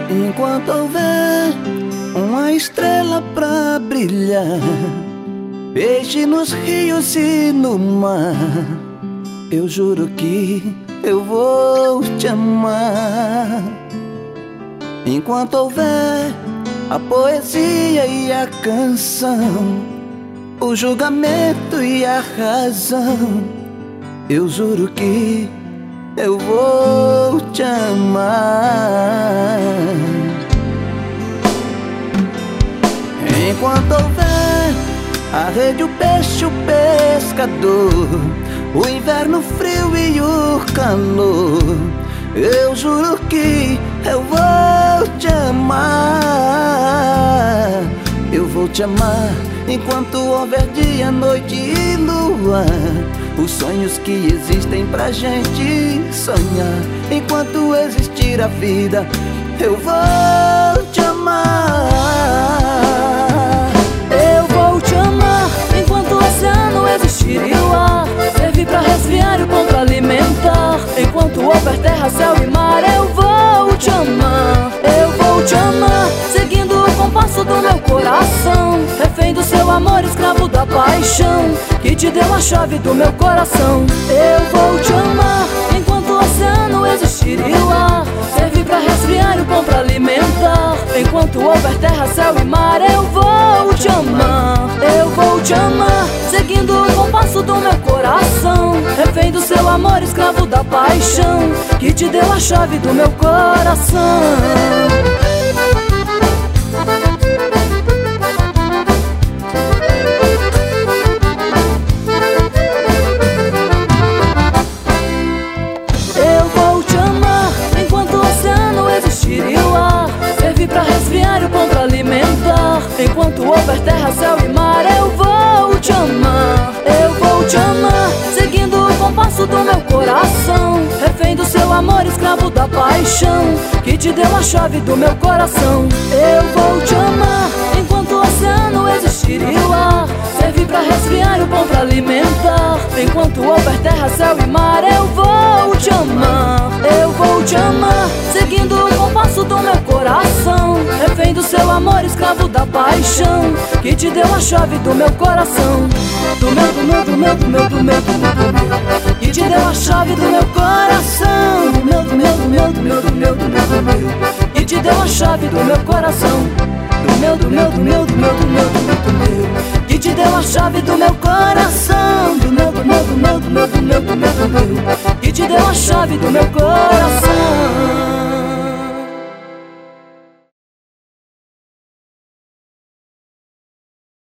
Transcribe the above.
Enquanto houver uma estrela pra brilhar, peixe nos rios e no mar, eu juro que eu vou te amar. Enquanto houver a poesia e a canção, o julgamento e a razão, eu juro que eu vou te amar. Enquanto houver a rede, o peixe, o pescador, o inverno frio e o calor, eu juro que eu vou te amar. Eu vou te amar enquanto houver dia, noite e lua, os sonhos que existem pra gente sonhar. Enquanto existir a vida, eu vou te amar. Eu vou te amar enquanto o oceano existir e o ar servir pra resfriar e o pão pra alimentar. Enquanto houver terra, céu e mar, eu vou te amar. Eu vou te amar seguindo o compasso do meu coração, refém do seu amor, escravo da paixão que te deu a chave do meu coração. Eu vou te amar enquanto o oceano existir e o ar servir pra resfriar e o pão pra alimentar. Enquanto houver terra, céu e mar, eu vou te amar. Eu vou te amar seguindo o compasso do meu coração, refém do seu amor, escravo da paixão que te deu a chave do meu coração. Eu vou te amar enquanto o oceano existir e o ar servir pra resfriar e o pão pra alimentar. Enquanto houver terra, céu e mar, eu vou te amar. Eu vou te amar seguindo o compasso do meu coração, refém do seu amor, escravo da paixão que te deu a chave do meu coração. Eu vou te amar enquanto o oceano existir e o ar servir pra resfriar e o pão pra alimentar. Enquanto houver terra, céu e mar, eu vou te amar. Eu vou te amar seguindo o compasso do meu coração, refém do seu amor, escravo da paixão que te deu a chave do meu coração. Do meu, do meu, do meu, do meu, do meu, do meu, do meu, que te deu a chave do meu coração. Do meu, do meu, do meu, do meu, do meu, do meu, do meu, que te deu a chave do meu coração. Do meu, do meu, do meu, do meu, do meu, do meu, do meu, que te deu a chave do meu coração. Do meu, do meu, do meu, do meu, do meu, do meu, do meu, que te deu a chave do meu coração.